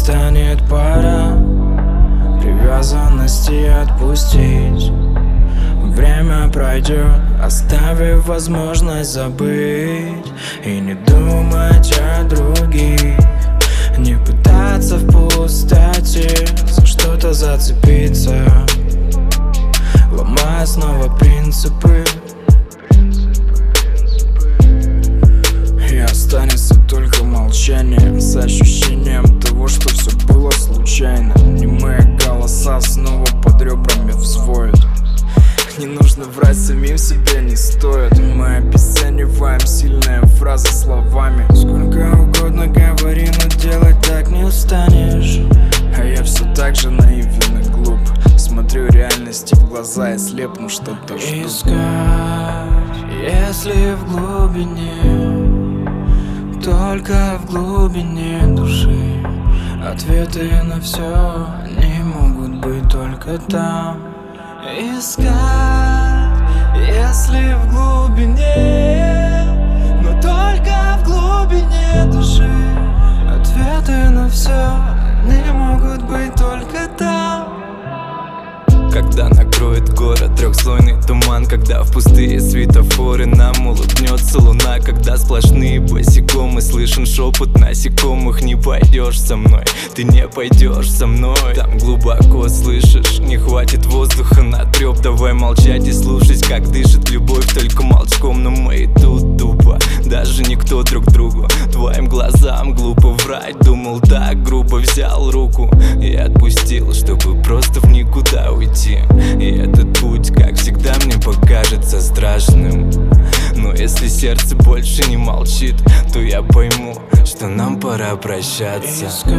настанет пора привязанности отпустить. Время пройдет, оставив возможность забыть и не думать о других. Не пытаться в пустоте за что-то зацепиться, ломая снова принципы. И останется только молчание с ощущением того, что все было случайно. Немые голоса снова под ребрами взвоют. Не нужно врать самим себе, не стоит. Мы обесцениваем сильные фразы словами. Сколько угодно говори, но делать так не устанешь. А я все так же наивен и глуп. Смотрю реальности в глаза и слепну, что-то жду. Искать, если в глубине, только в глубине души, ответы на все не могут быть только там. Искать, если в глубине, но только в глубине души, ответы на все не могут быть только там. Когда накроет город трехслойный туман, когда в пустые светофоры нам улыбнется луна, когда сплошные босиком и слышен шепот насекомых. Не пойдешь со мной, ты не пойдешь со мной. Там глубоко слышишь, не хватит воздуха на треп. Давай молчать и слушать, как дышит любовь только молчком. Но мы и тут тупо, даже никто друг другу. Твоим глазам глупо врать, думал так грубо. Взял руку и отпустил, чтобы просто в никуда уйти. И этот путь, как всегда, мне покажется страшным. Но если сердце больше не молчит, то я пойму, что нам пора прощаться. Искать,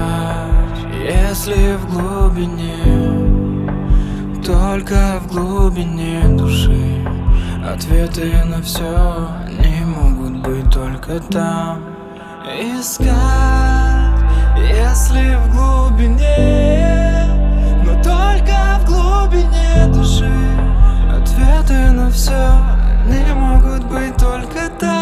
если в глубине, только в глубине души, ответы на все не могут быть только там. Искать, если в глубине, но только в глубине души, ответы на все не могут быть только там.